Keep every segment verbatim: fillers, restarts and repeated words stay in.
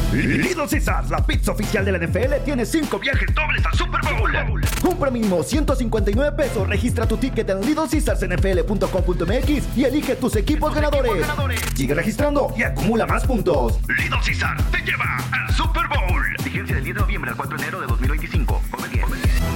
Little Caesars, la pizza oficial de la N F L, tiene cinco viajes dobles al Super Bowl. Compra mínimo ciento cincuenta y nueve pesos, registra tu ticket en little caesars n f l punto com punto m x y elige tus equipos ganadores. equipos ganadores. Sigue registrando y acumula más puntos. Little Caesars te lleva al Super Bowl. Vigencia del diez de noviembre al cuatro de enero de dos mil veinticinco. Come bien.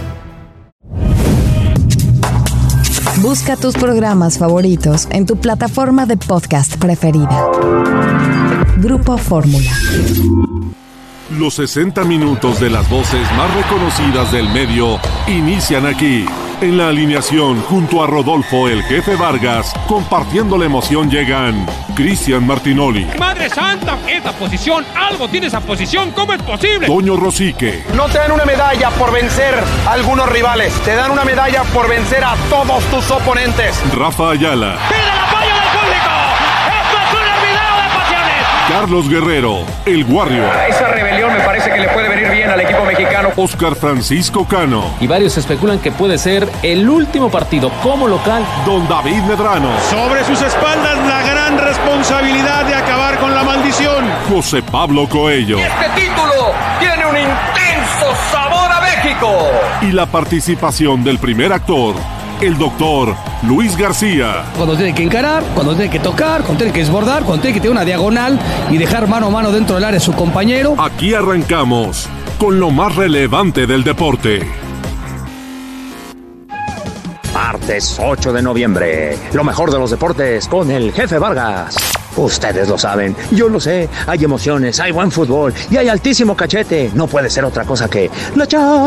Busca tus programas favoritos en tu plataforma de podcast preferida. Grupo Fórmula. Los sesenta minutos de las voces más reconocidas del medio inician aquí. En la alineación, junto a Rodolfo el Jefe Vargas, compartiendo la emoción llegan Cristian Martinoli. ¡Madre santa! ¡Esa posición! ¡Algo tiene esa posición! ¿Cómo es posible? Toño Rosique. No te dan una medalla por vencer a algunos rivales. Te dan una medalla por vencer a todos tus oponentes. Rafa Ayala. ¡Pide el apoyo del público! ¡Esto es un hervidero de pasiones! Carlos Guerrero, el Warrior. Esa rebelión me parece que le puede venir bien al equipo mexicano. Oscar Francisco Cano. Y varios especulan que puede ser el último partido como local. Don David Medrano. Sobre sus espaldas la gran responsabilidad de acabar con la maldición. José Pablo Coello. Y este título tiene un intenso sabor a México. Y la participación del primer actor, el doctor Luis García. Cuando tiene que encarar, cuando tiene que tocar, cuando tiene que desbordar, cuando tiene que tener una diagonal y dejar mano a mano dentro del área de su compañero. Aquí arrancamos con lo más relevante del deporte. Martes ocho de noviembre, lo mejor de los deportes con el Jefe Vargas. Ustedes lo saben, yo lo sé, hay emociones, hay buen fútbol y hay altísimo cachete. No puede ser otra cosa que la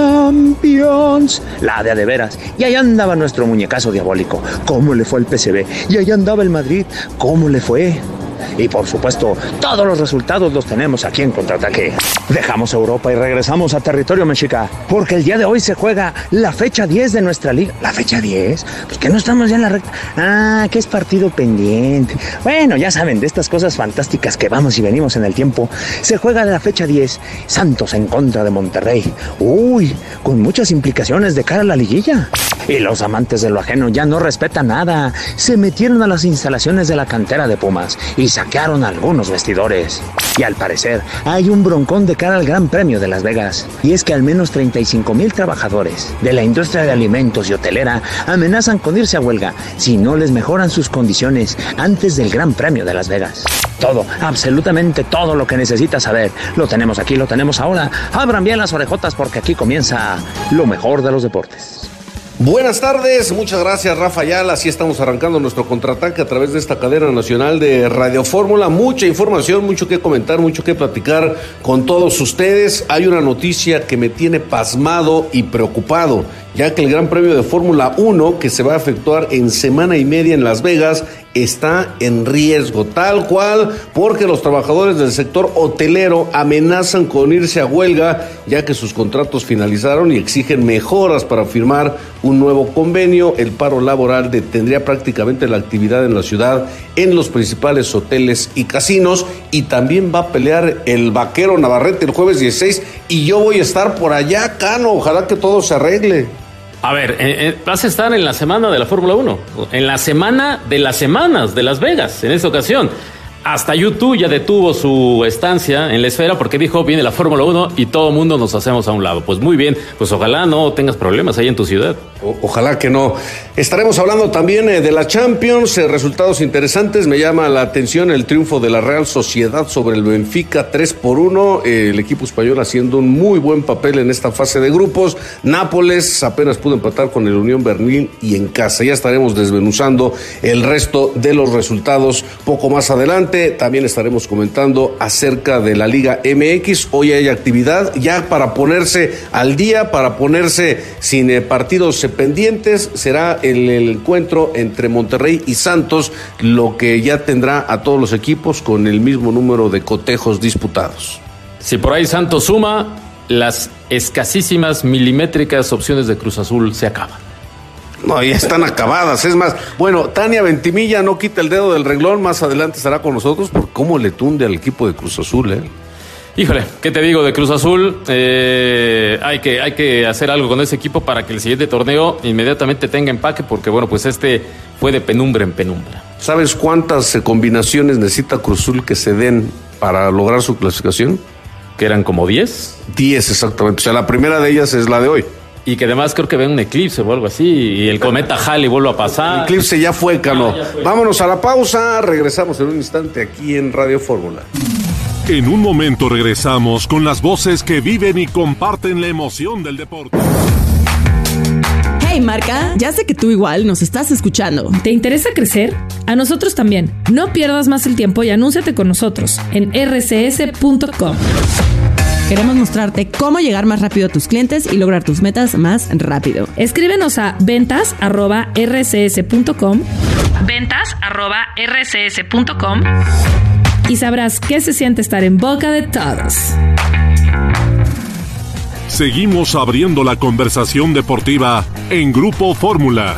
Champions, la de a de veras. Y ahí andaba nuestro muñecazo diabólico, ¿cómo le fue al P S V? Y ahí andaba el Madrid, ¿cómo le fue? Y por supuesto, todos los resultados los tenemos aquí en Contraataque. Dejamos Europa y regresamos a territorio mexica, porque el día de hoy se juega la fecha diez de nuestra liga. ¿La fecha diez? Pues que no estamos ya en la recta. Ah, que es partido pendiente. Bueno, ya saben, de estas cosas fantásticas que vamos y venimos en el tiempo. Se juega la fecha diez, Santos en contra de Monterrey. Uy, con muchas implicaciones de cara a la liguilla. Y los amantes de lo ajeno ya no respetan nada. Se metieron a las instalaciones de la cantera de Pumas y saquearon algunos vestidores. Y al parecer hay un broncón de cara al Gran Premio de Las Vegas. Y es que al menos treinta y cinco mil trabajadores de la industria de alimentos y hotelera amenazan con irse a huelga si no les mejoran sus condiciones antes del Gran Premio de Las Vegas. Todo, absolutamente todo lo que necesitas saber, lo tenemos aquí, lo tenemos ahora. Abran bien las orejotas porque aquí comienza lo mejor de los deportes. Buenas tardes, muchas gracias Rafa Ayala, así estamos arrancando nuestro contraataque a través de esta cadena nacional de Radio Fórmula. Mucha información, mucho que comentar, mucho que platicar con todos ustedes. Hay una noticia que me tiene pasmado y preocupado, ya que el Gran Premio de Fórmula uno, que se va a efectuar en semana y media en Las Vegas, está en riesgo, tal cual, porque los trabajadores del sector hotelero amenazan con irse a huelga, ya que sus contratos finalizaron y exigen mejoras para firmar un nuevo convenio. El paro laboral detendría prácticamente la actividad en la ciudad, en los principales hoteles y casinos, y también va a pelear el Vaquero Navarrete el jueves dieciséis, y yo voy a estar por allá, Cano, ojalá que todo se arregle. A ver, eh, eh, vas a estar en la semana de la Fórmula uno, en la semana de las semanas de Las Vegas, en esta ocasión. Hasta YouTube ya detuvo su estancia en la esfera porque dijo, viene la Fórmula uno y todo el mundo nos hacemos a un lado. Pues muy bien, pues ojalá no tengas problemas ahí en tu ciudad. O, ojalá que no. Estaremos hablando también eh, de la Champions, eh, resultados interesantes. Me llama la atención el triunfo de la Real Sociedad sobre el Benfica, tres por uno. Eh, el equipo español haciendo un muy buen papel en esta fase de grupos. Nápoles apenas pudo empatar con el Unión Berlín y en casa. Ya estaremos desmenuzando el resto de los resultados poco más adelante. También estaremos comentando acerca de la Liga M X. Hoy hay actividad ya para ponerse al día, para ponerse sin eh, partidos eh, pendientes. Será el, el encuentro entre Monterrey y Santos, lo que ya tendrá a todos los equipos con el mismo número de cotejos disputados. Si por ahí Santos suma, las escasísimas milimétricas opciones de Cruz Azul se acaban. No, ya están acabadas. Es más, bueno, Tania Ventimilla no quita el dedo del renglón. Más adelante estará con nosotros por cómo le tunde al equipo de Cruz Azul, ¿eh? Híjole, ¿qué te digo de Cruz Azul? Eh, hay que, hay que hacer algo con ese equipo para que el siguiente torneo inmediatamente tenga empaque, porque bueno, pues este fue de penumbra en penumbra. ¿Sabes cuántas combinaciones necesita Cruz Azul que se den para lograr su clasificación? que eran como diez. diez, exactamente. O sea, la primera de ellas es la de hoy. Y que además creo que ven un eclipse o algo así, y el cometa Halley vuelve a pasar. El eclipse ya fue, Cano. Ah, ya fue. Vámonos a la pausa, regresamos en un instante aquí en Radio Fórmula. En un momento regresamos con las voces que viven y comparten la emoción del deporte. Hey Marca, ya sé que tú igual nos estás escuchando. ¿Te interesa crecer? A nosotros también. No pierdas más el tiempo y anúnciate con nosotros en erre ce ese punto com. Queremos mostrarte cómo llegar más rápido a tus clientes y lograr tus metas más rápido. Escríbenos a ventas arroba erre ce ese punto com, ventas arroba erre ce ese punto com, y sabrás qué se siente estar en boca de todos. Seguimos abriendo la conversación deportiva en Grupo Fórmula.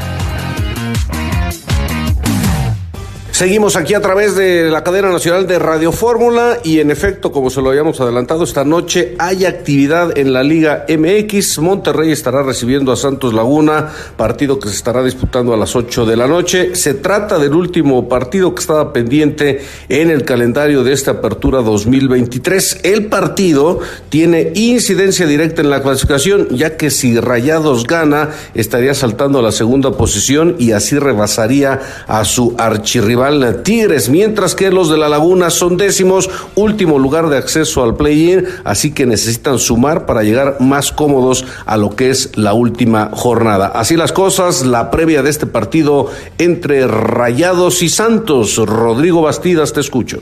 Seguimos aquí a través de la cadena nacional de Radio Fórmula y en efecto, como se lo habíamos adelantado, esta noche hay actividad en la Liga eme equis. Monterrey estará recibiendo a Santos Laguna, partido que se estará disputando a las ocho de la noche. Se trata del último partido que estaba pendiente en el calendario de esta apertura dos mil veintitrés. El partido tiene incidencia directa en la clasificación, ya que si Rayados gana, estaría saltando a la segunda posición y así rebasaría a su archirrival Tigres, mientras que los de la Laguna son décimos, último lugar de acceso al play-in, así que necesitan sumar para llegar más cómodos a lo que es la última jornada. Así las cosas, la previa de este partido entre Rayados y Santos. Rodrigo Bastidas, te escucho.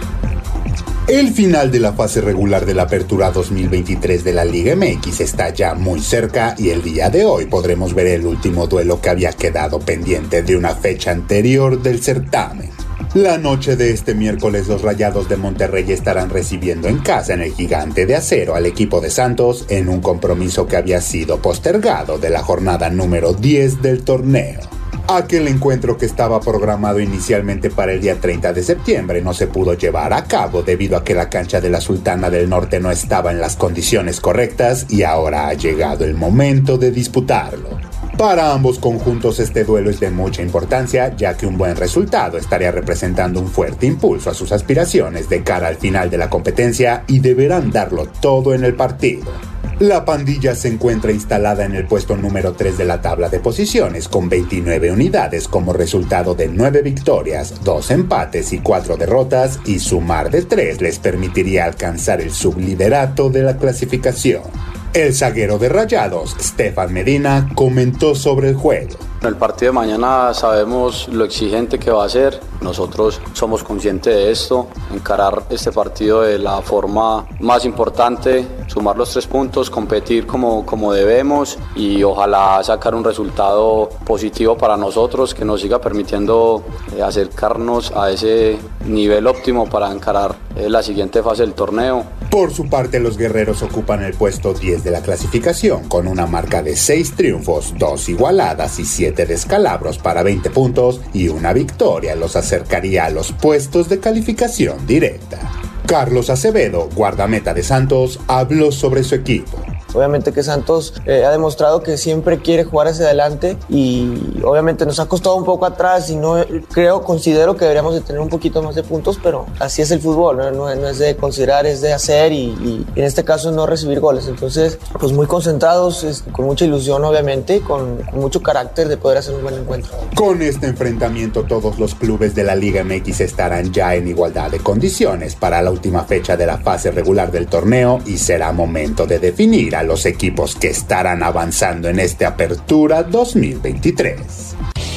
El final de la fase regular de la apertura dos mil veintitrés de la Liga eme equis está ya muy cerca y el día de hoy podremos ver el último duelo que había quedado pendiente de una fecha anterior del certamen. La noche de este miércoles los Rayados de Monterrey estarán recibiendo en casa en el Gigante de Acero al equipo de Santos en un compromiso que había sido postergado de la jornada número diez del torneo. Aquel encuentro que estaba programado inicialmente para el día treinta de septiembre no se pudo llevar a cabo debido a que la cancha de la Sultana del Norte no estaba en las condiciones correctas y ahora ha llegado el momento de disputarlo. Para ambos conjuntos este duelo es de mucha importancia, ya que un buen resultado estaría representando un fuerte impulso a sus aspiraciones de cara al final de la competencia y deberán darlo todo en el partido. La pandilla se encuentra instalada en el puesto número tres de la tabla de posiciones con veintinueve unidades como resultado de nueve victorias, dos empates y cuatro derrotas, y sumar de tres les permitiría alcanzar el subliderato de la clasificación. El zaguero de Rayados, Stefan Medina, comentó sobre el juego. En el partido de mañana sabemos lo exigente que va a ser. Nosotros somos conscientes de esto, encarar este partido de la forma más importante, sumar los tres puntos, competir como, como debemos y ojalá sacar un resultado positivo para nosotros que nos siga permitiendo eh, acercarnos a ese nivel óptimo para encarar eh, la siguiente fase del torneo. Por su parte, los guerreros ocupan el puesto diez de la clasificación con una marca de seis triunfos, dos igualadas y siete descalabros para veinte puntos, y una victoria los acercaría a los puestos de calificación directa. Carlos Acevedo, guardameta de Santos, habló sobre su equipo. Obviamente que Santos eh, ha demostrado que siempre quiere jugar hacia adelante y obviamente nos ha costado un poco atrás y no creo, considero que deberíamos de tener un poquito más de puntos, pero así es el fútbol, no, no, no es de considerar, es de hacer y, y en este caso no recibir goles. Entonces, pues muy concentrados, es, con mucha ilusión obviamente, con, con mucho carácter de poder hacer un buen encuentro. Con este enfrentamiento todos los clubes de la Liga eme equis estarán ya en igualdad de condiciones para la última fecha de la fase regular del torneo y será momento de definir a los equipos que estarán avanzando en esta apertura dos mil veintitrés.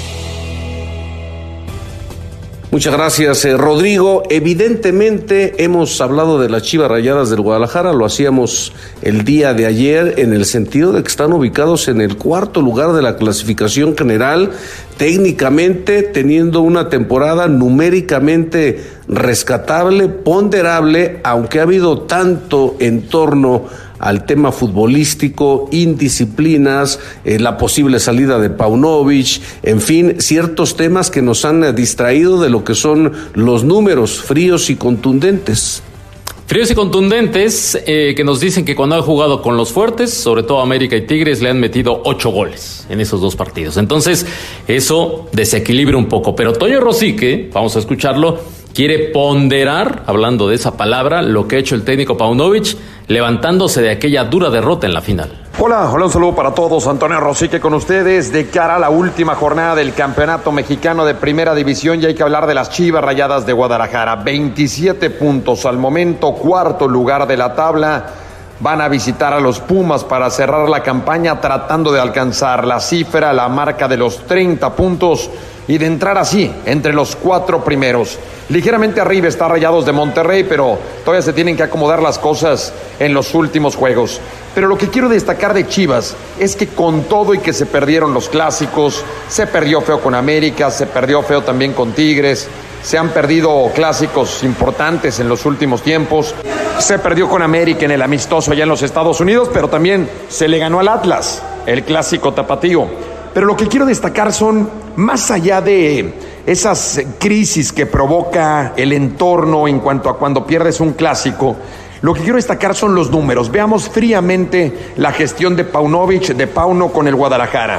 Muchas gracias, eh, Rodrigo. Evidentemente hemos hablado de las Chivas Rayadas del Guadalajara, lo hacíamos el día de ayer en el sentido de que están ubicados en el cuarto lugar de la clasificación general, técnicamente teniendo una temporada numéricamente rescatable, ponderable, aunque ha habido tanto en torno al tema futbolístico, indisciplinas, eh, la posible salida de Paunovic, en fin, ciertos temas que nos han distraído de lo que son los números fríos y contundentes. Fríos y contundentes eh, que nos dicen que cuando han jugado con los fuertes, sobre todo América y Tigres, le han metido ocho goles en esos dos partidos. Entonces, eso desequilibra un poco. Pero Toño Rosique, vamos a escucharlo, quiere ponderar, hablando de esa palabra, lo que ha hecho el técnico Paunovic, levantándose de aquella dura derrota en la final. Hola, hola, un saludo para todos. Antonio Rosique con ustedes de cara a la última jornada del Campeonato Mexicano de Primera División, y hay que hablar de las Chivas Rayadas de Guadalajara. veintisiete puntos al momento, cuarto lugar de la tabla. Van a visitar a los Pumas para cerrar la campaña, tratando de alcanzar la cifra, la marca de los treinta puntos y de entrar así entre los cuatro primeros. Ligeramente arriba está Rayados de Monterrey, pero todavía se tienen que acomodar las cosas en los últimos juegos. Pero lo que quiero destacar de Chivas es que con todo y que se perdieron los clásicos, se perdió feo con América, se perdió feo también con Tigres, se han perdido clásicos importantes en los últimos tiempos, se perdió con América en el amistoso allá en los Estados Unidos, pero también se le ganó al Atlas, el clásico tapatío. Pero lo que quiero destacar son, más allá de esas crisis que provoca el entorno en cuanto a cuando pierdes un clásico, lo que quiero destacar son los números. Veamos fríamente la gestión de Paunovic, de Pauno con el Guadalajara.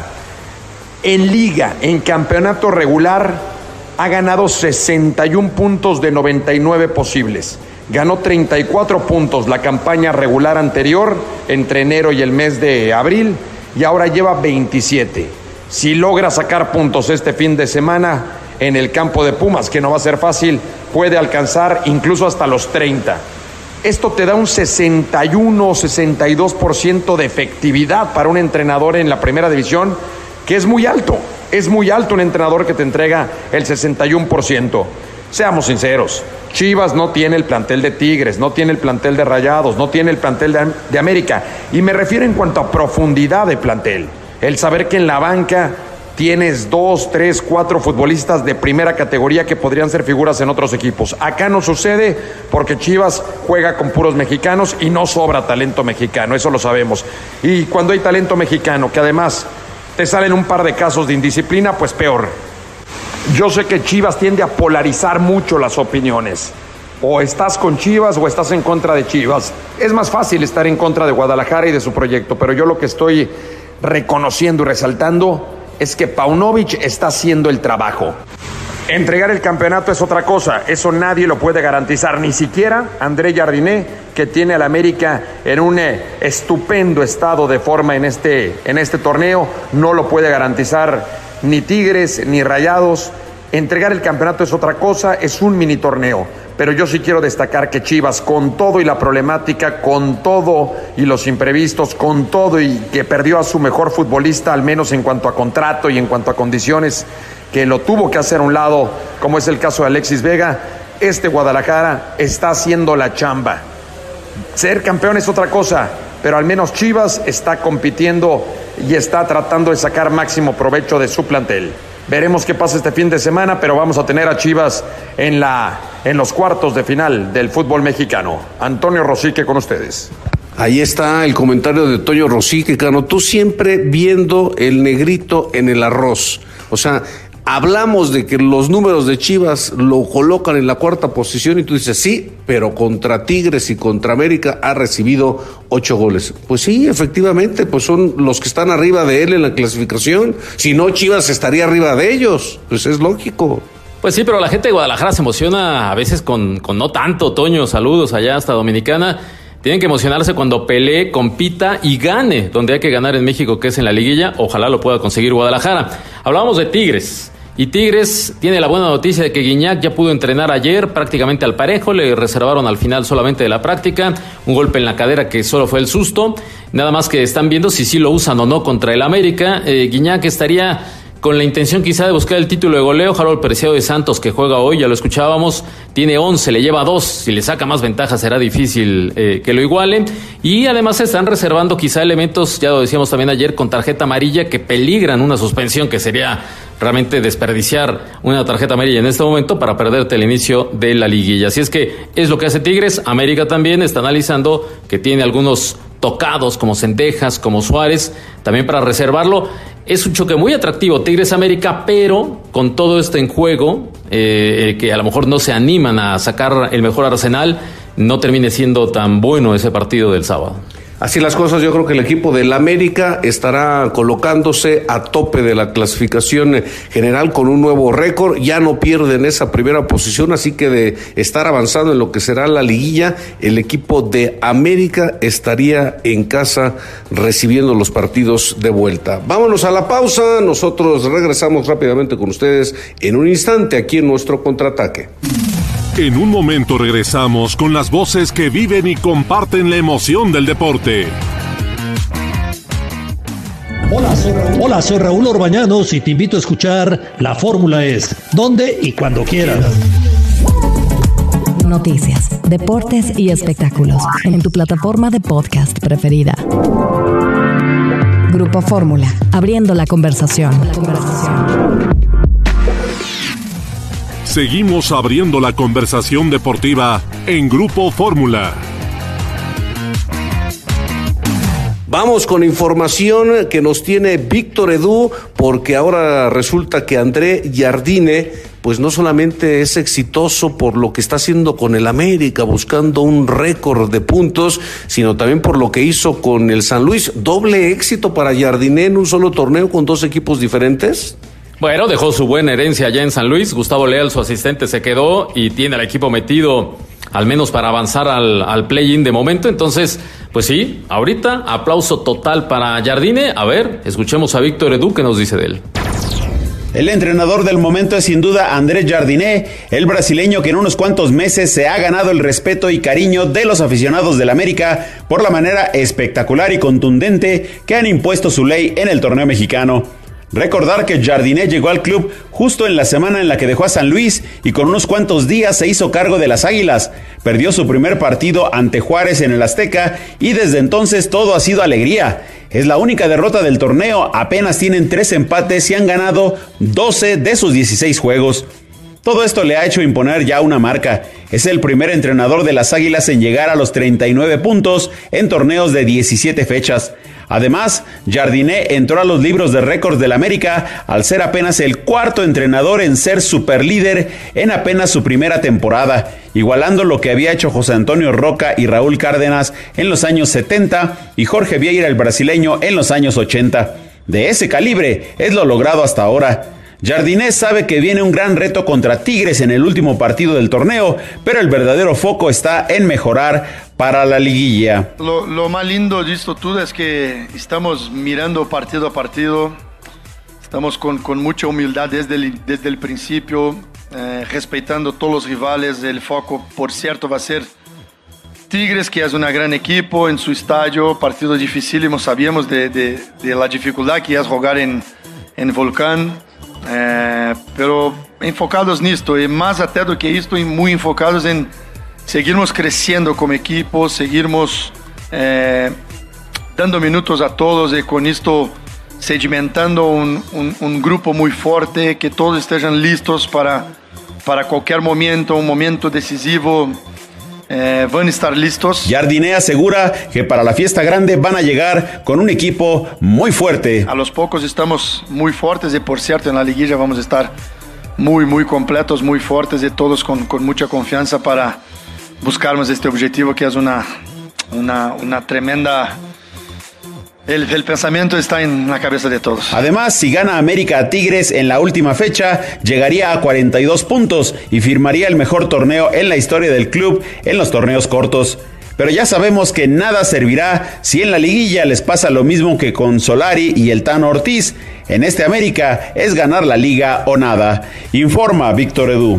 En liga, en campeonato regular, ha ganado sesenta y un puntos de noventa y nueve posibles. Ganó treinta y cuatro puntos la campaña regular anterior, entre enero y el mes de abril, y ahora lleva veintisiete. Si logra sacar puntos este fin de semana en el campo de Pumas, que no va a ser fácil, puede alcanzar incluso hasta los treinta. Esto te da un sesenta y uno, sesenta y dos por ciento de efectividad para un entrenador en la primera división, que es muy alto. Es muy alto un entrenador que te entrega el sesenta y uno por ciento. Seamos sinceros, Chivas no tiene el plantel de Tigres, no tiene el plantel de Rayados, no tiene el plantel de, de América. Y me refiero en cuanto a profundidad de plantel. El saber que en la banca tienes dos, tres, cuatro futbolistas de primera categoría que podrían ser figuras en otros equipos. Acá no sucede porque Chivas juega con puros mexicanos y no sobra talento mexicano, eso lo sabemos. Y cuando hay talento mexicano, que además te salen un par de casos de indisciplina, pues peor. Yo sé que Chivas tiende a polarizar mucho las opiniones. O estás con Chivas o estás en contra de Chivas. Es más fácil estar en contra de Guadalajara y de su proyecto, pero yo lo que estoy reconociendo y resaltando es que Paunovic está haciendo el trabajo. Entregar el campeonato es otra cosa, eso nadie lo puede garantizar, ni siquiera André Jardiné, que tiene al América en un eh, estupendo estado de forma en este, en este torneo, no lo puede garantizar ni Tigres ni Rayados. Entregar el campeonato es otra cosa, es un mini torneo, pero yo sí quiero destacar que Chivas, con todo y la problemática, con todo y los imprevistos, con todo y que perdió a su mejor futbolista, al menos en cuanto a contrato y en cuanto a condiciones, que lo tuvo que hacer a un lado, como es el caso de Alexis Vega, este Guadalajara está haciendo la chamba. Ser campeón es otra cosa, pero al menos Chivas está compitiendo y está tratando de sacar máximo provecho de su plantel. Veremos qué pasa este fin de semana, pero vamos a tener a Chivas en, la, en los cuartos de final del fútbol mexicano. Antonio Rosique con ustedes. Ahí está el comentario de Toño Rosique, Cano. Tú siempre viendo el negrito en el arroz. O sea, hablamos de que los números de Chivas lo colocan en la cuarta posición y tú dices, sí, pero contra Tigres y contra América ha recibido ocho goles. Pues sí, efectivamente, pues son los que están arriba de él en la clasificación. Si no, Chivas estaría arriba de ellos. Pues es lógico. Pues sí, pero la gente de Guadalajara se emociona a veces con, con no tanto. Toño, saludos allá hasta Dominicana. Tienen que emocionarse cuando pelee, compita y gane, donde hay que ganar en México, que es en la liguilla. Ojalá lo pueda conseguir Guadalajara. Hablábamos de Tigres. Y Tigres tiene la buena noticia de que Guiñac ya pudo entrenar ayer prácticamente al parejo, le reservaron al final solamente de la práctica, un golpe en la cadera que solo fue el susto, nada más que están viendo si sí lo usan o no contra el América. eh, Guiñac estaría con la intención quizá de buscar el título de goleo. Harold Preciado de Santos, que juega hoy, ya lo escuchábamos, tiene once, le lleva dos, si le saca más ventaja será difícil eh, que lo iguale, y además se están reservando quizá elementos, ya lo decíamos también ayer, con tarjeta amarilla que peligran una suspensión, que sería realmente desperdiciar una tarjeta amarilla en este momento para perderte el inicio de la liguilla. Así es que es lo que hace Tigres. América también está analizando que tiene algunos tocados como Cendejas, como Suárez, también para reservarlo. Es un choque muy atractivo, Tigres-América, pero con todo esto en juego, eh, que a lo mejor no se animan a sacar el mejor arsenal, no termine siendo tan bueno ese partido del sábado. Así las cosas, yo creo que el equipo del América estará colocándose a tope de la clasificación general con un nuevo récord. Ya no pierden esa primera posición, así que de estar avanzando en lo que será la liguilla, el equipo de América estaría en casa recibiendo los partidos de vuelta. Vámonos a la pausa, nosotros regresamos rápidamente con ustedes en un instante aquí en nuestro contraataque. En un momento regresamos con las voces que viven y comparten la emoción del deporte. Hola, soy Raúl. Hola, soy Raúl Orbañanos y te invito a escuchar La Fórmula Es, donde y cuando quieras. Noticias, deportes y espectáculos en tu plataforma de podcast preferida. Grupo Fórmula, abriendo la conversación. La conversación. Seguimos abriendo la conversación deportiva en Grupo Fórmula. Vamos con información que nos tiene Víctor Edu, porque ahora resulta que André Jardine, pues no solamente es exitoso por lo que está haciendo con el América, buscando un récord de puntos, sino también por lo que hizo con el San Luis. ¿Doble éxito para Jardine en un solo torneo con dos equipos diferentes? Bueno, dejó su buena herencia allá en San Luis. Gustavo Leal, su asistente, se quedó y tiene al equipo metido, al menos para avanzar al, al play-in de momento. Entonces, pues sí, ahorita aplauso total para Jardine. A ver, escuchemos a Víctor Edu, que nos dice de él. El entrenador del momento es sin duda André Jardine, el brasileño que en unos cuantos meses se ha ganado el respeto y cariño de los aficionados del América por la manera espectacular y contundente que han impuesto su ley en el torneo mexicano. Recordar que Jardine llegó al club justo en la semana en la que dejó a San Luis y con unos cuantos días se hizo cargo de las Águilas. Perdió su primer partido ante Juárez en el Azteca y desde entonces todo ha sido alegría. Es la única derrota del torneo, apenas tienen tres empates y han ganado doce de sus dieciséis juegos. Todo esto le ha hecho imponer ya una marca. Es el primer entrenador de las Águilas en llegar a los treinta y nueve puntos en torneos de diecisiete fechas. Además, Jardine entró a los libros de récords del América al ser apenas el cuarto entrenador en ser superlíder en apenas su primera temporada, igualando lo que había hecho José Antonio Roca y Raúl Cárdenas en los años setenta y Jorge Vieira, el brasileño, en los años ochenta. De ese calibre es lo logrado hasta ahora. Jardine sabe que viene un gran reto contra Tigres en el último partido del torneo, pero el verdadero foco está en mejorar para la liguilla. Lo, lo más lindo de esto todo es que estamos mirando partido a partido, estamos con, con mucha humildad desde el, desde el principio, eh, respetando todos los rivales. El foco, por cierto, va a ser Tigres, que es un gran equipo en su estadio, partido dificílimo, sabíamos de, de, de la dificultad que es jugar en, en Volcán. É, pero enfocados nisto e mais até do que isto, muito enfocados em seguirmos crescendo como equipo, seguirmos é, dando minutos a todos e com isto sedimentando um, um, um grupo muito forte, que todos estejam listos para, para qualquer momento, um momento decisivo. Eh, van a estar listos. Jardine asegura que para la fiesta grande van a llegar con un equipo muy fuerte. A los pocos estamos muy fuertes y por cierto en la liguilla vamos a estar muy muy completos, muy fuertes y todos con, con mucha confianza para buscarmos este objetivo que es una, una, una tremenda... El, el pensamiento está en la cabeza de todos. Además, si gana América a Tigres en la última fecha, llegaría a cuarenta y dos puntos y firmaría el mejor torneo en la historia del club en los torneos cortos. Pero ya sabemos que nada servirá si en la liguilla les pasa lo mismo que con Solari y el Tano Ortiz. En este América es ganar la liga o nada. Informa Víctor Edu.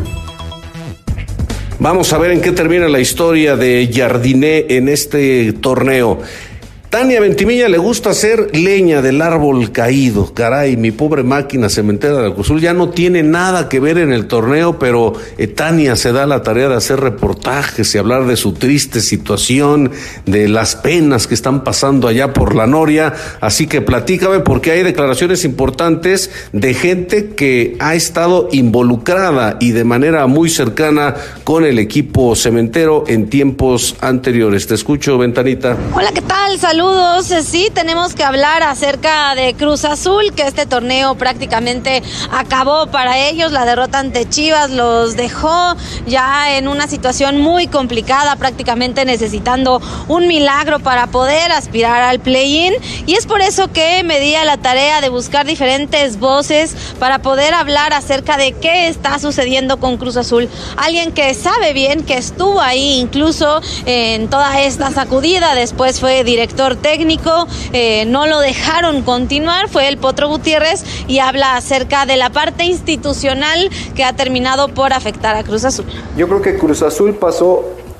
Vamos a ver en qué termina la historia de Jardine en este torneo. Tania Ventimilla le gusta hacer leña del árbol caído. Caray, mi pobre máquina cementera de Cruz Azul ya no tiene nada que ver en el torneo, pero eh, Tania se da la tarea de hacer reportajes y hablar de su triste situación, de las penas que están pasando allá por la Noria. Así que platícame, porque hay declaraciones importantes de gente que ha estado involucrada y de manera muy cercana con el equipo cementero en tiempos anteriores. Te escucho, Ventanita. Hola, ¿qué tal? Saludos saludos. Sí, tenemos que hablar acerca de Cruz Azul, que este torneo prácticamente acabó para ellos. La derrota ante Chivas los dejó ya en una situación muy complicada, prácticamente necesitando un milagro para poder aspirar al play-in, y es por eso que me di a la tarea de buscar diferentes voces para poder hablar acerca de qué está sucediendo con Cruz Azul. Alguien que sabe bien, que estuvo ahí incluso en toda esta sacudida, después fue director técnico, eh, no lo dejaron continuar, fue el Potro Gutiérrez, y habla acerca de la parte institucional que ha terminado por afectar a Cruz Azul. Yo creo que Cruz Azul pasó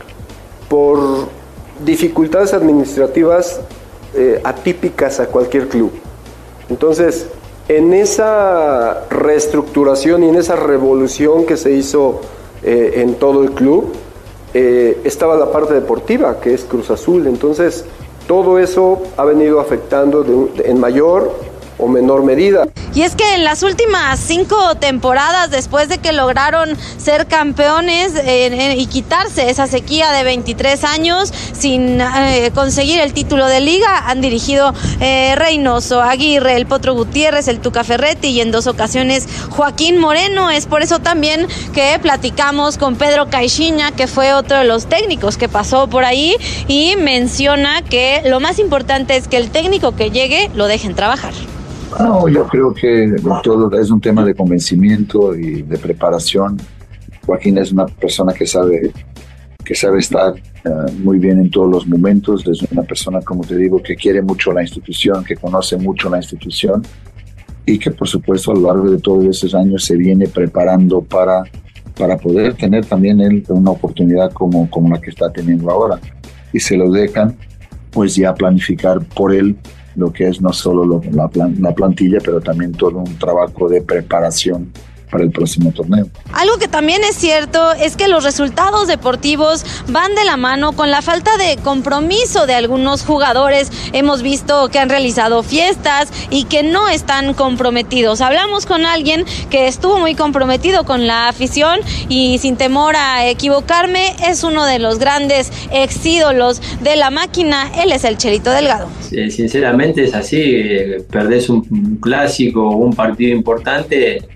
por dificultades administrativas eh, atípicas a cualquier club. Entonces, en esa reestructuración y en esa revolución que se hizo eh, en todo el club, eh, estaba la parte deportiva, que es Cruz Azul. Entonces, todo eso ha venido afectando de, de, en mayor o menor medida. Y es que en las últimas cinco temporadas, después de que lograron ser campeones eh, eh, y quitarse esa sequía de veintitrés años sin eh, conseguir el título de liga, han dirigido eh, Reynoso, Aguirre, el Potro Gutiérrez, el Tuca Ferretti y en dos ocasiones Joaquín Moreno. Es por eso también que platicamos con Pedro Caixinha, que fue otro de los técnicos que pasó por ahí, y menciona que lo más importante es que el técnico que llegue lo dejen trabajar. No, yo creo que todo es un tema de convencimiento y de preparación. Joaquín es una persona que sabe, que sabe estar uh, muy bien en todos los momentos. Es una persona, como te digo, que quiere mucho la institución, que conoce mucho la institución y que, por supuesto, a lo largo de todos esos años se viene preparando para, para poder tener también él una oportunidad como, como la que está teniendo ahora. Y se lo dejan, pues ya planificar por él lo que es no solo lo, la, plan, la plantilla, pero también todo un trabajo de preparación para el próximo torneo. Algo que también es cierto es que los resultados deportivos van de la mano con la falta de compromiso de algunos jugadores. Hemos visto que han realizado fiestas y que no están comprometidos. Hablamos con alguien que estuvo muy comprometido con la afición y, sin temor a equivocarme, es uno de los grandes ex ídolos de la máquina. Él es el Chelito Delgado. Sí, sinceramente es así, eh, perdés un, un clásico o un partido importante,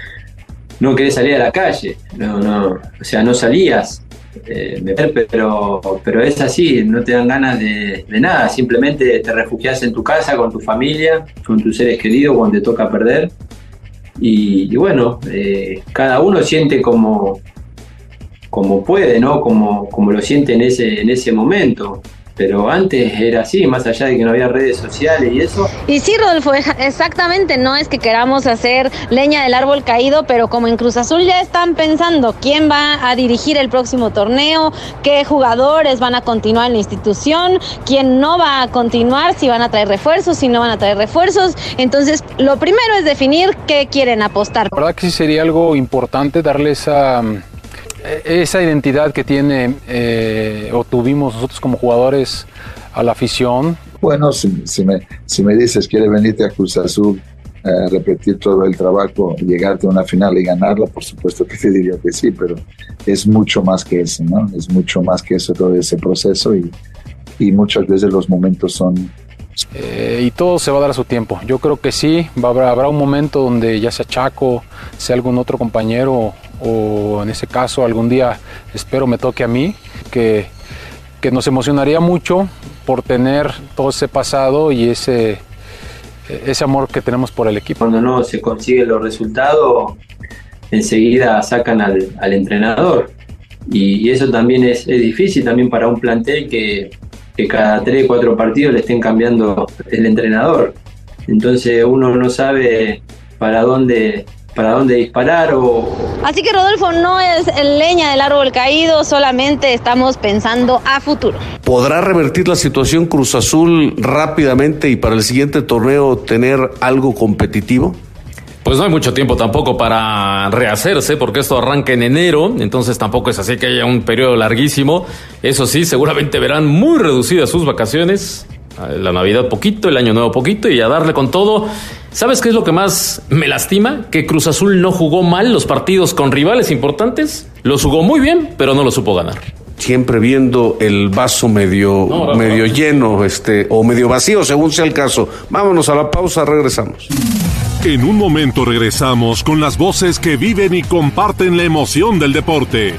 no querés salir a la calle, no, no, o sea, no salías, eh, pero, pero es así, no te dan ganas de, de nada, simplemente te refugias en tu casa, con tu familia, con tus seres queridos cuando te toca perder, y, y bueno, eh, cada uno siente como, como puede, ¿no? Como, como lo siente en ese, en ese momento. Pero antes era así, más allá de que no había redes sociales y eso. Y sí, Rodolfo, exactamente, no es que queramos hacer leña del árbol caído, pero como en Cruz Azul ya están pensando quién va a dirigir el próximo torneo, qué jugadores van a continuar en la institución, quién no va a continuar, si van a traer refuerzos, si no van a traer refuerzos. Entonces, lo primero es definir qué quieren apostar. La verdad que sí sería algo importante darle esa... esa identidad que tiene eh, o tuvimos nosotros como jugadores a la afición. Bueno, si, si, me, si me dices quieres venirte a Cruz Azul, eh, repetir todo el trabajo, llegarte a una final y ganarla, por supuesto que te diría que sí, pero es mucho más que eso, ¿no? Es mucho más que eso, todo ese proceso, y, y muchas veces los momentos son... Eh, y todo se va a dar a su tiempo. Yo creo que sí, va, habrá, habrá un momento donde ya sea Chaco, sea algún otro compañero, o en ese caso algún día espero me toque a mí, que, que nos emocionaría mucho por tener todo ese pasado y ese, ese amor que tenemos por el equipo. Cuando no se consiguen los resultados, enseguida sacan al, al entrenador, y, y eso también es, es difícil también para un plantel que, que cada tres, cuatro partidos le estén cambiando el entrenador. Entonces uno no sabe para dónde para dónde disparar o... Así que, Rodolfo, no es leña del árbol caído, solamente estamos pensando a futuro. ¿Podrá revertir la situación Cruz Azul rápidamente y para el siguiente torneo tener algo competitivo? Pues no hay mucho tiempo tampoco para rehacerse, porque esto arranca en enero, entonces tampoco es así que haya un periodo larguísimo. Eso sí, seguramente verán muy reducidas sus vacaciones, la Navidad poquito, el Año Nuevo poquito, y a darle con todo. ¿Sabes qué es lo que más me lastima? Que Cruz Azul no jugó mal los partidos con rivales importantes. Los jugó muy bien, pero no lo supo ganar. siempre viendo el vaso medio, no, medio lleno, este, o medio vacío, según sea el caso. Vámonos a la pausa, regresamos. En un momento regresamos con las voces que viven y comparten la emoción del deporte.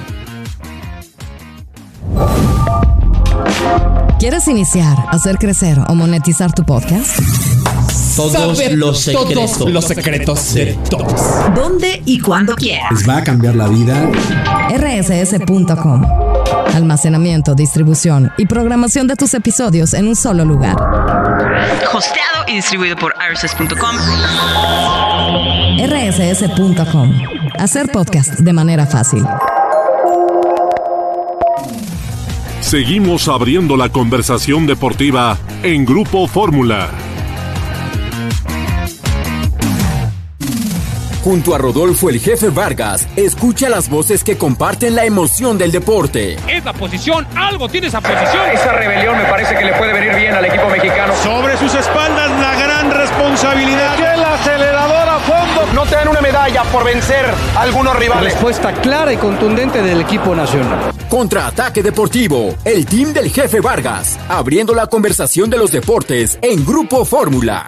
¿Quieres iniciar, hacer crecer o monetizar tu podcast? Todos Saber los secretos. Todos los secretos de todos. ¿Dónde y cuándo quieras? Les va a cambiar la vida. R S S punto com. Almacenamiento, distribución y programación de tus episodios en un solo lugar. Hosteado y distribuido por R S S punto com. R S S punto com. Hacer podcast de manera fácil. Seguimos abriendo la conversación deportiva en Grupo Fórmula. Junto a Rodolfo el Jefe Vargas, escucha las voces que comparten la emoción del deporte. Es la posición, algo tiene esa posición. Esa rebelión me parece que le puede venir bien al equipo mexicano. Sobre sus espaldas la gran responsabilidad. Que el acelerador a fondo. No te dan una medalla por vencer a algunos rivales. Respuesta clara y contundente del equipo nacional. Contraataque deportivo, el team del Jefe Vargas, abriendo la conversación de los deportes en Grupo Fórmula.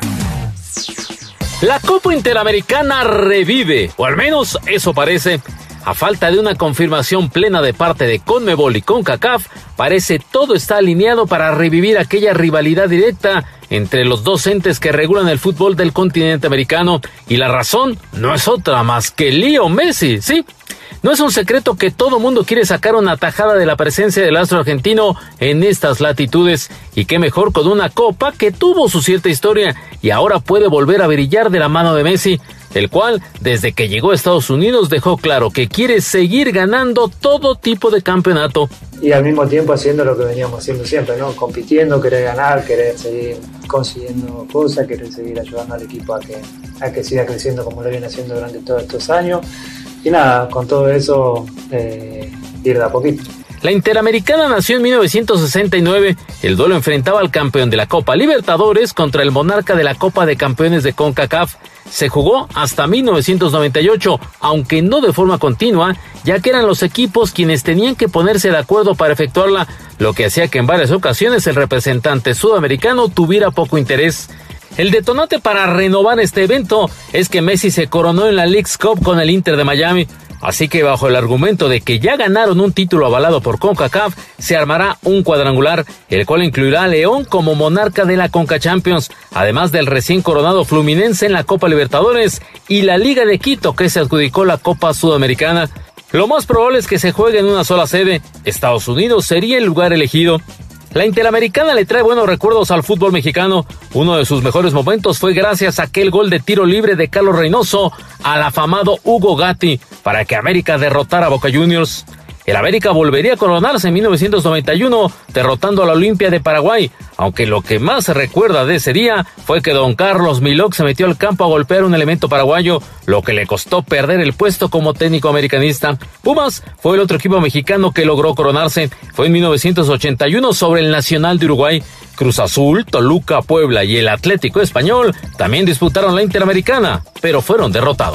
La Copa Interamericana revive, o al menos eso parece. A falta de una confirmación plena de parte de CONMEBOL y CONCACAF, parece todo está alineado para revivir aquella rivalidad directa entre los dos entes que regulan el fútbol del continente americano. Y la razón no es otra más que Leo Messi, ¿sí? No es un secreto que todo mundo quiere sacar una tajada de la presencia del astro argentino en estas latitudes, y qué mejor con una copa que tuvo su cierta historia y ahora puede volver a brillar de la mano de Messi, el cual desde que llegó a Estados Unidos dejó claro que quiere seguir ganando todo tipo de campeonato. Y al mismo tiempo haciendo lo que veníamos haciendo siempre, ¿no? Compitiendo, querer ganar, querer seguir consiguiendo cosas, querer seguir ayudando al equipo a que, a que siga creciendo como lo viene haciendo durante todos estos años. Y nada, con todo eso, eh, ir de a poquito. La Interamericana nació en mil novecientos sesenta y nueve. El duelo enfrentaba al campeón de la Copa Libertadores contra el monarca de la Copa de Campeones de CONCACAF. Se jugó hasta mil novecientos noventa y ocho, aunque no de forma continua, ya que eran los equipos quienes tenían que ponerse de acuerdo para efectuarla, lo que hacía que en varias ocasiones el representante sudamericano tuviera poco interés. El detonante para renovar este evento es que Messi se coronó en la Leagues Cup con el Inter de Miami, así que bajo el argumento de que ya ganaron un título avalado por CONCACAF, se armará un cuadrangular, el cual incluirá a León como monarca de la Conca Champions, además del recién coronado Fluminense en la Copa Libertadores y la Liga de Quito, que se adjudicó la Copa Sudamericana. Lo más probable es que se juegue en una sola sede. Estados Unidos sería el lugar elegido. La Interamericana le trae buenos recuerdos al fútbol mexicano. Uno de sus mejores momentos fue gracias a aquel gol de tiro libre de Carlos Reynoso al afamado Hugo Gatti para que América derrotara a Boca Juniors. El América volvería a coronarse en mil novecientos noventa y uno, derrotando a la Olimpia de Paraguay, aunque lo que más se recuerda de ese día fue que don Carlos Milok se metió al campo a golpear un elemento paraguayo, lo que le costó perder el puesto como técnico americanista. Pumas fue el otro equipo mexicano que logró coronarse, fue en mil novecientos ochenta y uno sobre el Nacional de Uruguay. Cruz Azul, Toluca, Puebla y el Atlético Español también disputaron la Interamericana, pero fueron derrotados.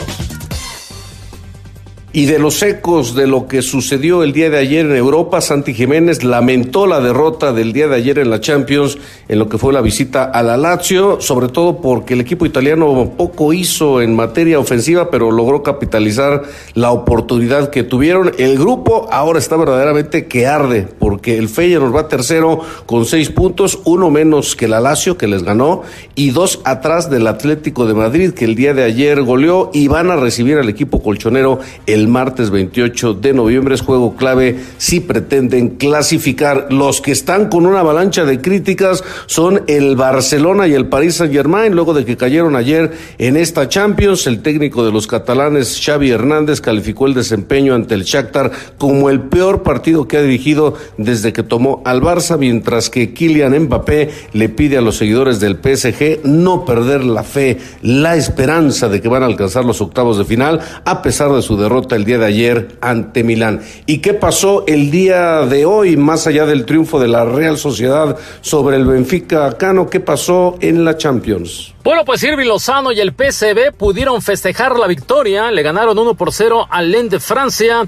Y de los ecos de lo que sucedió el día de ayer en Europa, Santi Jiménez lamentó la derrota del día de ayer en la Champions, en lo que fue la visita a la Lazio, sobre todo porque el equipo italiano poco hizo en materia ofensiva, pero logró capitalizar la oportunidad que tuvieron. El grupo ahora está verdaderamente que arde, porque el Feyenoord va tercero con seis puntos, uno menos que la Lazio, que les ganó, y dos atrás del Atlético de Madrid, que el día de ayer goleó, y van a recibir al equipo colchonero el martes veintiocho de noviembre. Es juego clave si pretenden clasificar. Los que están con una avalancha de críticas son el Barcelona y el Paris Saint-Germain, luego de que cayeron ayer en esta Champions. El técnico de los catalanes, Xavi Hernández, calificó el desempeño ante el Shakhtar como el peor partido que ha dirigido desde que tomó al Barça, mientras que Kylian Mbappé le pide a los seguidores del P S G no perder la fe, la esperanza de que van a alcanzar los octavos de final, a pesar de su derrota el día de ayer ante Milán. ¿Y qué pasó el día de hoy, más allá del triunfo de la Real Sociedad sobre el Benfica Cano? ¿Qué pasó en la Champions? Bueno, pues Irving Lozano y el P S V pudieron festejar la victoria, le ganaron uno por cero al Lens de Francia.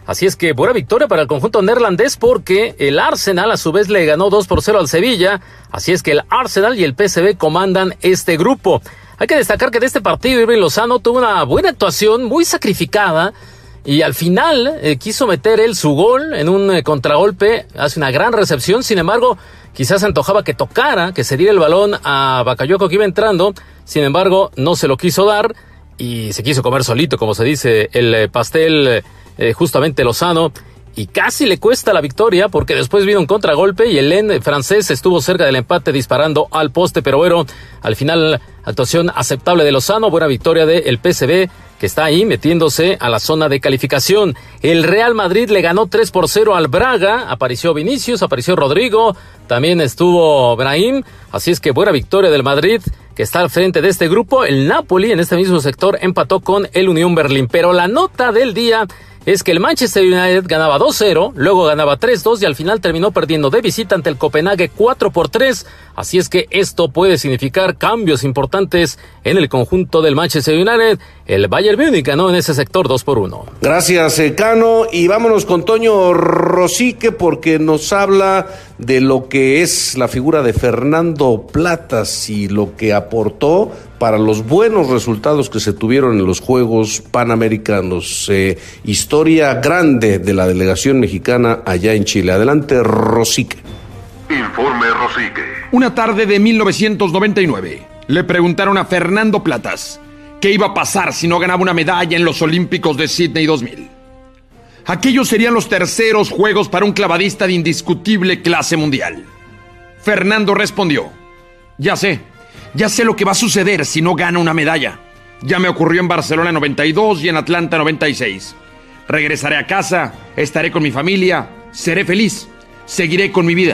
Así es que buena victoria para el conjunto neerlandés porque el Arsenal a su vez le ganó dos por cero al Sevilla. Así es que el Arsenal y el P S V comandan este grupo. Hay que destacar que de este partido Irving Lozano tuvo una buena actuación, muy sacrificada. Y al final eh, quiso meter él su gol en un eh, contragolpe, hace una gran recepción. Sin embargo, quizás antojaba que tocara, que se diera el balón a Bakayoko que iba entrando. Sin embargo, no se lo quiso dar y se quiso comer solito, como se dice, el eh, pastel eh, justamente Lozano. Y casi le cuesta la victoria porque después vino un contragolpe y el Lens francés estuvo cerca del empate disparando al poste. Pero bueno, al final actuación aceptable de Lozano, buena victoria del P S V que está ahí metiéndose a la zona de calificación. El Real Madrid le ganó tres por cero al Braga, apareció Vinicius, apareció Rodrigo, también estuvo Brahim, así es que buena victoria del Madrid que está al frente de este grupo. El Napoli en este mismo sector empató con el Unión Berlín, pero la nota del día es que el Manchester United ganaba dos cero, luego ganaba tres dos y al final terminó perdiendo de visita ante el Copenhague cuatro por tres. Así es que esto puede significar cambios importantes en el conjunto del Manchester United. El Bayern Múnich ganó en ese sector dos por uno. Gracias, Cano. Y vámonos con Toño Rosique porque nos habla de lo que es la figura de Fernando Platas y lo que aportó para los buenos resultados que se tuvieron en los Juegos Panamericanos. Eh, historia grande de la delegación mexicana allá en Chile. Adelante, Rosique. Informe Rosique. Una tarde de mil novecientos noventa y nueve, le preguntaron a Fernando Platas qué iba a pasar si no ganaba una medalla en los Olímpicos de Sydney dos mil. Aquellos serían los terceros Juegos para un clavadista de indiscutible clase mundial. Fernando respondió: ya sé, ya sé lo que va a suceder si no gana una medalla. Ya me ocurrió en Barcelona noventa y dos y en Atlanta noventa y seis. Regresaré a casa, estaré con mi familia, seré feliz, seguiré con mi vida.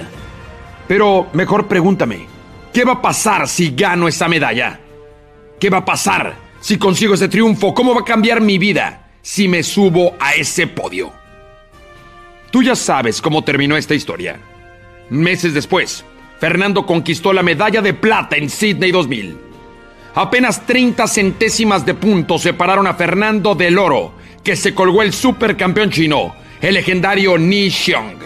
Pero mejor pregúntame, ¿qué va a pasar si gano esa medalla? ¿Qué va a pasar si consigo ese triunfo? ¿Cómo va a cambiar mi vida si me subo a ese podio? Tú ya sabes cómo terminó esta historia. Meses después, Fernando conquistó la medalla de plata en Sydney dos mil. Apenas treinta centésimas de puntos separaron a Fernando del oro que se colgó el supercampeón chino, el legendario Ni Xiong.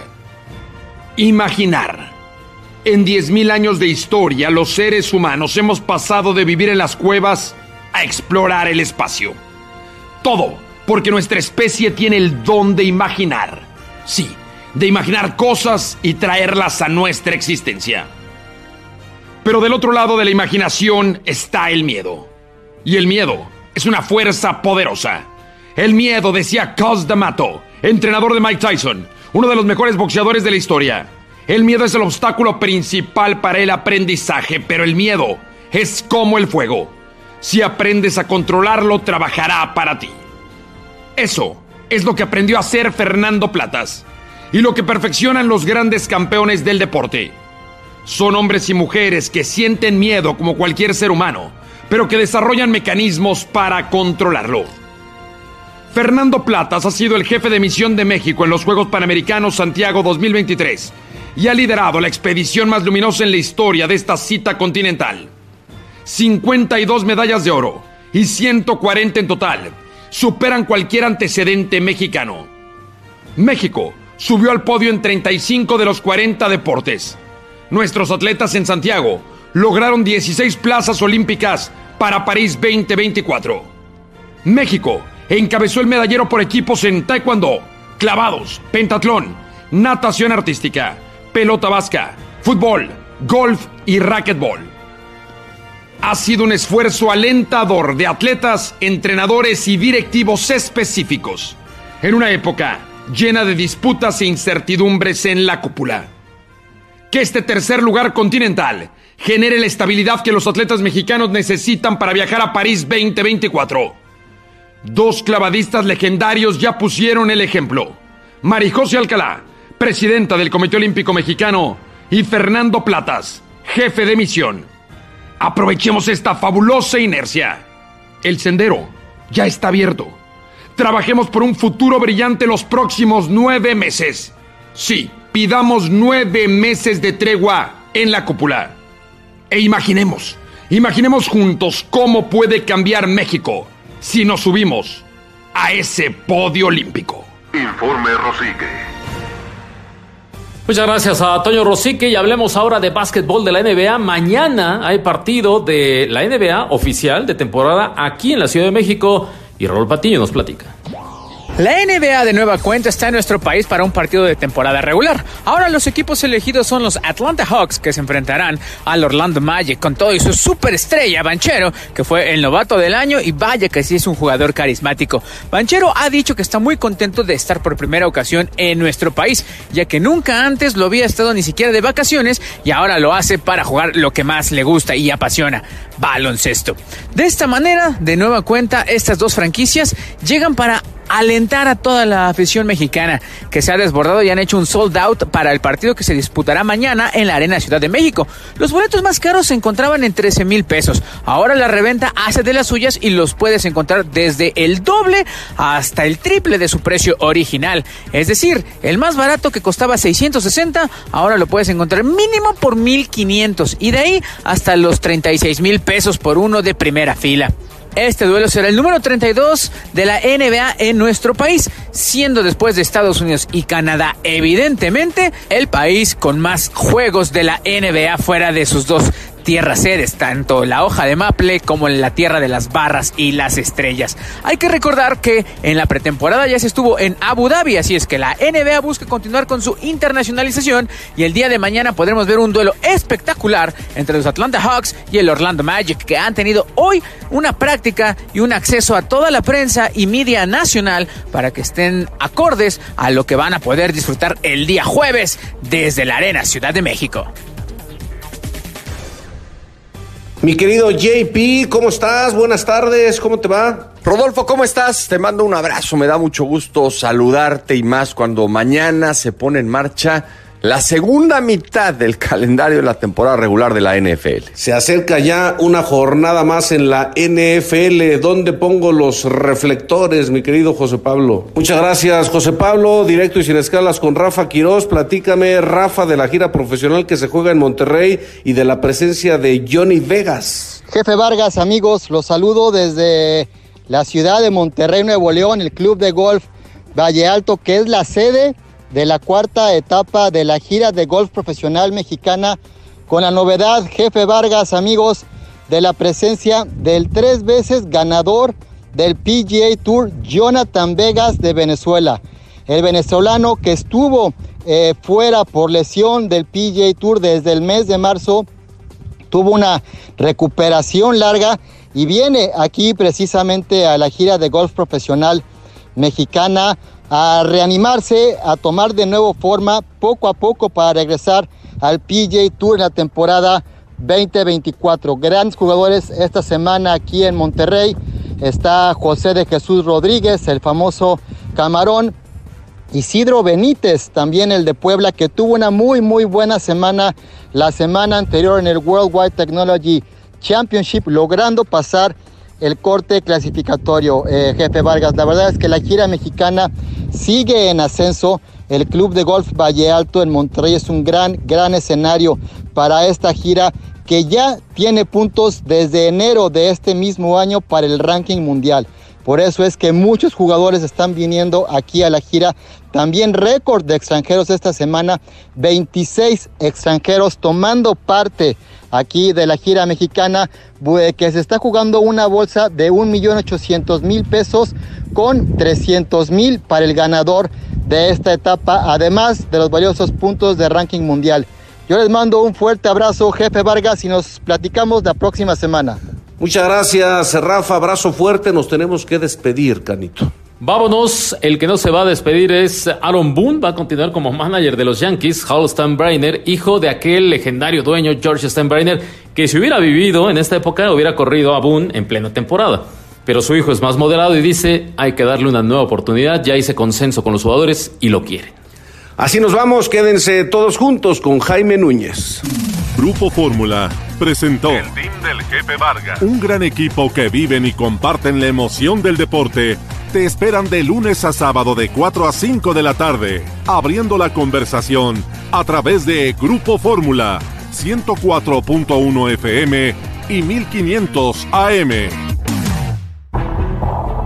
Imaginar. En diez mil años de historia, los seres humanos hemos pasado de vivir en las cuevas a explorar el espacio. Todo porque nuestra especie tiene el don de imaginar. Sí, de imaginar cosas y traerlas a nuestra existencia. Pero del otro lado de la imaginación está el miedo. Y el miedo es una fuerza poderosa. El miedo, decía Cus D'Amato, entrenador de Mike Tyson, uno de los mejores boxeadores de la historia. El miedo es el obstáculo principal para el aprendizaje, pero el miedo es como el fuego. Si aprendes a controlarlo, trabajará para ti. Eso es lo que aprendió a hacer Fernando Platas y lo que perfeccionan los grandes campeones del deporte. Son hombres y mujeres que sienten miedo como cualquier ser humano, pero que desarrollan mecanismos para controlarlo. Fernando Platas ha sido el jefe de misión de México en los Juegos Panamericanos Santiago dos mil veintitrés y ha liderado la expedición más luminosa en la historia de esta cita continental. cincuenta y dos medallas de oro y ciento cuarenta en total superan cualquier antecedente mexicano. México subió al podio en treinta y cinco de los cuarenta deportes. Nuestros atletas en Santiago lograron dieciséis plazas olímpicas para París veinte veinticuatro. México encabezó el medallero por equipos en taekwondo, clavados, pentatlón, natación artística, pelota vasca, fútbol, golf y racquetbol. Ha sido un esfuerzo alentador de atletas, entrenadores y directivos específicos, en una época llena de disputas e incertidumbres en la cúpula. Que este tercer lugar continental genere la estabilidad que los atletas mexicanos necesitan para viajar a París veinte veinticuatro. Dos clavadistas legendarios ya pusieron el ejemplo: Marijose Alcalá, presidenta del Comité Olímpico Mexicano, y Fernando Platas, jefe de misión. Aprovechemos esta fabulosa inercia. El sendero ya está abierto. Trabajemos por un futuro brillante los próximos nueve meses. Sí, pidamos nueve meses de tregua en la cúpula. E imaginemos, imaginemos juntos cómo puede cambiar México si nos subimos a ese podio olímpico. Informe Rosique. Muchas gracias a Toño Rosique y hablemos ahora de básquetbol de la N B A. Mañana hay partido de la N B A oficial de temporada aquí en la Ciudad de México y Raúl Patiño nos platica. La N B A de nueva cuenta está en nuestro país para un partido de temporada regular. Ahora los equipos elegidos son los Atlanta Hawks, que se enfrentarán al Orlando Magic con todo y su superestrella Banchero, que fue el novato del año y vaya que sí es un jugador carismático. Banchero ha dicho que está muy contento de estar por primera ocasión en nuestro país, ya que nunca antes lo había estado ni siquiera de vacaciones y ahora lo hace para jugar lo que más le gusta y apasiona, baloncesto. De esta manera, de nueva cuenta, estas dos franquicias llegan para alentar a toda la afición mexicana que se ha desbordado y han hecho un sold out para el partido que se disputará mañana en la Arena Ciudad de México. Los boletos más caros se encontraban en trece mil pesos. Ahora la reventa hace de las suyas y los puedes encontrar desde el doble hasta el triple de su precio original. Es decir, el más barato que costaba seiscientos sesenta, ahora lo puedes encontrar mínimo por mil quinientos y de ahí hasta los treinta y seis mil pesos por uno de primera fila. Este duelo será el número treinta y dos de la N B A en nuestro país, siendo después de Estados Unidos y Canadá, evidentemente, el país con más juegos de la N B A fuera de sus dos tierras sedes, tanto la hoja de maple como en la tierra de las barras y las estrellas. Hay que recordar que en la pretemporada ya se estuvo en Abu Dhabi, así es que la N B A busca continuar con su internacionalización y el día de mañana podremos ver un duelo espectacular entre los Atlanta Hawks y el Orlando Magic, que han tenido hoy una práctica y un acceso a toda la prensa y media nacional para que estén acordes a lo que van a poder disfrutar el día jueves desde la Arena Ciudad de México. Mi querido J P, ¿cómo estás? Buenas tardes, ¿cómo te va? Rodolfo, ¿cómo estás? Te mando un abrazo, me da mucho gusto saludarte y más cuando mañana se pone en marcha la segunda mitad del calendario de la temporada regular de la N F L. Se acerca ya una jornada más en la N F L. ¿Dónde pongo los reflectores, mi querido José Pablo? Muchas gracias, José Pablo. Directo y sin escalas con Rafa Quirós. Platícame, Rafa, de la gira profesional que se juega en Monterrey y de la presencia de Johnny Vegas. Jefe Vargas, amigos, los saludo desde la ciudad de Monterrey, Nuevo León, el Club de Golf Valle Alto, que es la sede de la cuarta etapa de la gira de golf profesional mexicana, con la novedad, Jefe Vargas, amigos, de la presencia del tres veces ganador del P G A Tour, Jonathan Vegas, de Venezuela. El venezolano que estuvo eh, fuera por lesión del P G A Tour desde el mes de marzo, tuvo una recuperación larga y viene aquí precisamente a la gira de golf profesional mexicana a reanimarse, a tomar de nuevo forma poco a poco para regresar al P G A Tour en la temporada veinte veinticuatro. Grandes jugadores esta semana aquí en Monterrey. Está José de Jesús Rodríguez, el famoso Camarón. Isidro Benítez, también el de Puebla, que tuvo una muy muy buena semana la semana anterior en el Worldwide Technology Championship, logrando pasar el corte clasificatorio. eh, Jefe Vargas, la verdad es que la gira mexicana sigue en ascenso. El Club de Golf Valle Alto en Monterrey es un gran, gran escenario para esta gira, que ya tiene puntos desde enero de este mismo año para el ranking mundial. Por eso es que muchos jugadores están viniendo aquí a la gira. También récord de extranjeros esta semana, veintiséis extranjeros tomando parte aquí de la gira mexicana, que se está jugando una bolsa de un millón ochocientos mil pesos con trescientos mil para el ganador de esta etapa, además de los valiosos puntos de ranking mundial. Yo les mando un fuerte abrazo, Jefe Vargas, y nos platicamos la próxima semana. Muchas gracias, Rafa, abrazo fuerte, nos tenemos que despedir, Canito. Vámonos, el que no se va a despedir es Aaron Boone, va a continuar como manager de los Yankees. Hal Steinbrenner, hijo de aquel legendario dueño George Steinbrenner, que si hubiera vivido en esta época hubiera corrido a Boone en plena temporada. Pero su hijo es más moderado y dice, hay que darle una nueva oportunidad, ya hice consenso con los jugadores y lo quieren. Así nos vamos, quédense todos juntos con Jaime Núñez. Grupo Fórmula presentó El Team del Jefe Vargas. Un gran equipo que viven y comparten la emoción del deporte. Te esperan de lunes a sábado de cuatro a cinco de la tarde, abriendo la conversación a través de Grupo Fórmula, ciento cuatro punto uno F M y mil quinientos A M.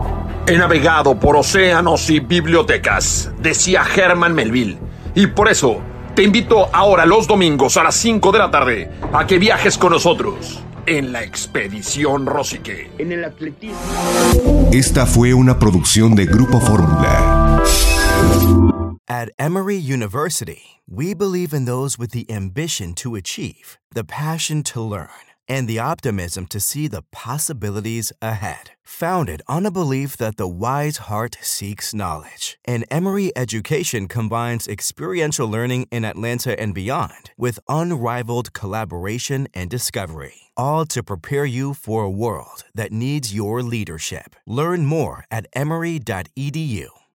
He navegado por océanos y bibliotecas, decía Herman Melville. Y por eso, te invito ahora los domingos a las cinco de la tarde a que viajes con nosotros en la Expedición Rosique. En el atletismo. Esta fue una producción de Grupo Fórmula. At Emory University, we believe in those with the ambition to achieve, the passion to learn, and the optimism to see the possibilities ahead. Founded on a belief that the wise heart seeks knowledge, and Emory education combines experiential learning in Atlanta and beyond with unrivaled collaboration and discovery, all to prepare you for a world that needs your leadership. Learn more at emory dot e d u.